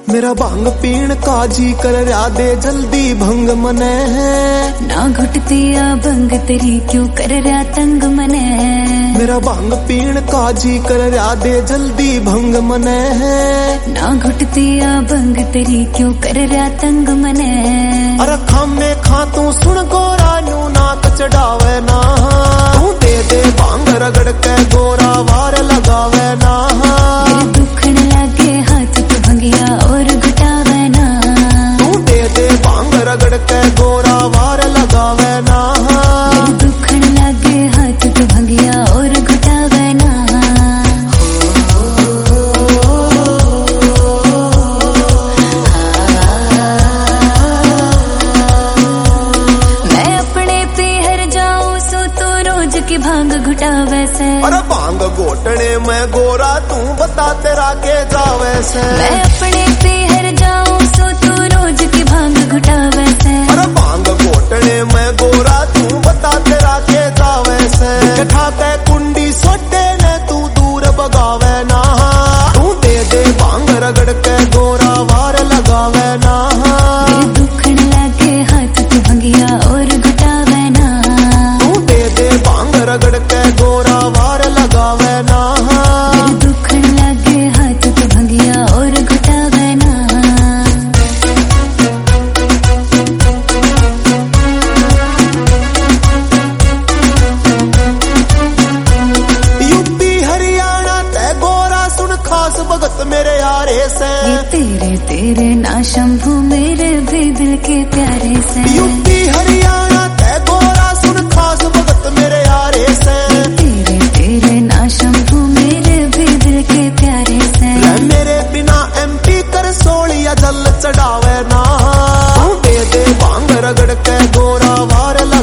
मेरा भांग पीण का जी कर रहा दे जल्दी भंग मने है। ना घुटती आ भंग तेरी क्यों कर रहा तंग मने। मेरा भांग पीण का जी कर रहा दे जल्दी भंग मने है। ना घुटती आ भंग तेरी क्यों कर रहा तंग मने। अरे खामे खा तू सुन गोरा नू नाक चढ़ावे ना। तू दे दे भांग रगड़ के गोरा वार लगावे ना। दुखन लागे हाथ तो भंगिया और घुटावे ना। तू दे दे भांग रगड़ के गोरा वार लगावे ना। दुखन लागे हाथ तो भंगिया और घुटावे ना। मैं अपने पीहर जाऊं सो तो रोज की भांग घुटावे से। अरे भांग घोटने में गोरा तू बता तेरा के जावे से। मैं अपने पीहर जाऊं सो तो रोज की भांग घुटावे से। अरे भांग घोटने में गोरा तू बता तेरा के जावे से। ठाके कुंडी सोटे ने तू दूर बगावे ना। तू दे दे भांग रगड़ के गोरा वार लगावे ना। दुखन लागे हाथ तो भंगिया और घुटावे ना। तू दे दे भांग रगड़ के गोरा वार लगावे ना। दुखन लागे हाथ तो भंगिया और घुटावे ना। यूपी हरियाणा ते गोरा सुन खास भगत मेरे यारे से। ये तेरे तेरे ना शंभू मेरे भी दिल के प्यारे से। यूपी हरियाणा ते गोरा सुन खास भगत मेरे यारे से। तेरे तेरे ना शंभू मेरे भी दिल के प्यारे से। मेरे बिना MP कर सोलिया जल चढ़ावे ना। तू दे दे भांग रगड़ के गोरा वार